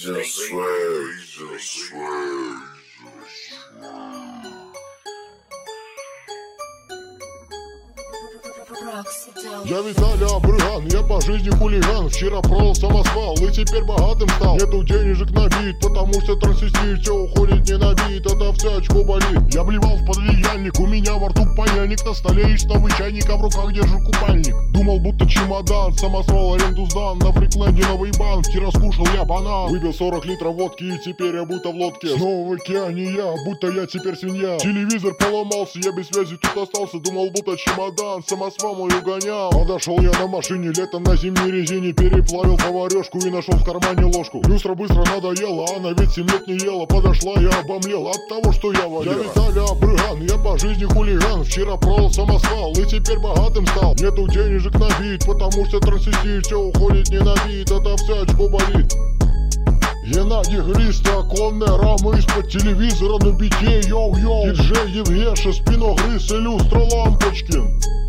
Я Виталий Абрыган, я по жизни хулиган. Вчера продал самосвал и теперь богатым стал. Нету денежек на бит, потому что трансвестит все уходит не на бит, это все очко болит. Я блевал в подвеяльник, у меня во рту паяльник, на столе есть новый чайник, а в руках держу купальник. Думал, будто чемодан, самосвал аренду сдан, на фрикленде новый бан, вчера скушал я банан. Выпил 40 литров водки и теперь я будто в лодке. Снова в океане я, будто я теперь свинья. Телевизор поломался, я без связи тут остался, думал, будто чемодан, самосвал мой угонял. Подошел я на машине летом на зимней резине, переплавил поварешку и нашел в кармане ложку. Люстра быстро надоела, она ведь 7 лет не ела. Подошла, я обомлел от того, что я водил. Я Виталий Абрыган, я по жизни хулиган. Вчера продал самосвал и теперь богатым стал. Нету денежек на бит, потому что трансвестит все уходит не на бит, это все очко болит. Геннадий Грист, оконные рамы из-под телевизора на бите, йоу-йоу. Диджей Евгеша, спиногрыз и люстра Лампочкин.